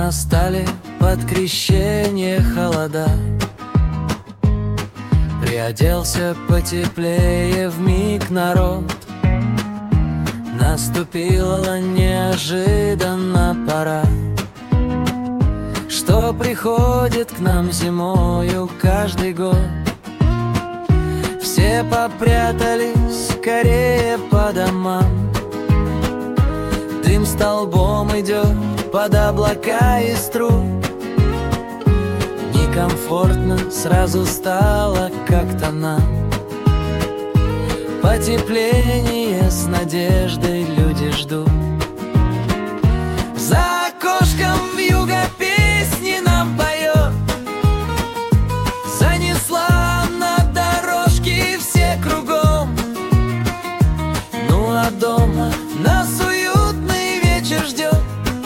настали под крещение холода. Приоделся потеплее вмиг народ. Наступила неожиданно пора, что приходит к нам зимою каждый год. Все попрятались скорее по домам. Дым столбом идет под облака из труб. Некомфортно сразу стало как-то нам. Потепление с надеждой люди ждут. За окошком вьюга песни нам поет. Занесла на дорожки все кругом. Ну а дома нас уютный вечер ждет,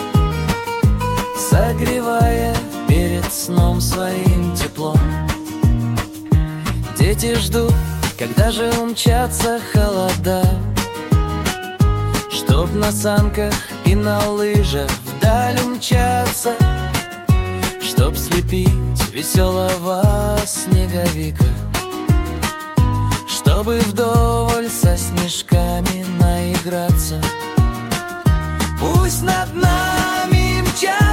согревая перед сном своим теплом. Дети ждут, когда же умчатся холода, чтоб на санках и на лыжах вдаль умчаться, чтоб слепить веселого снеговика, чтобы вдоволь со снежками наиграться. Пусть над нами мчат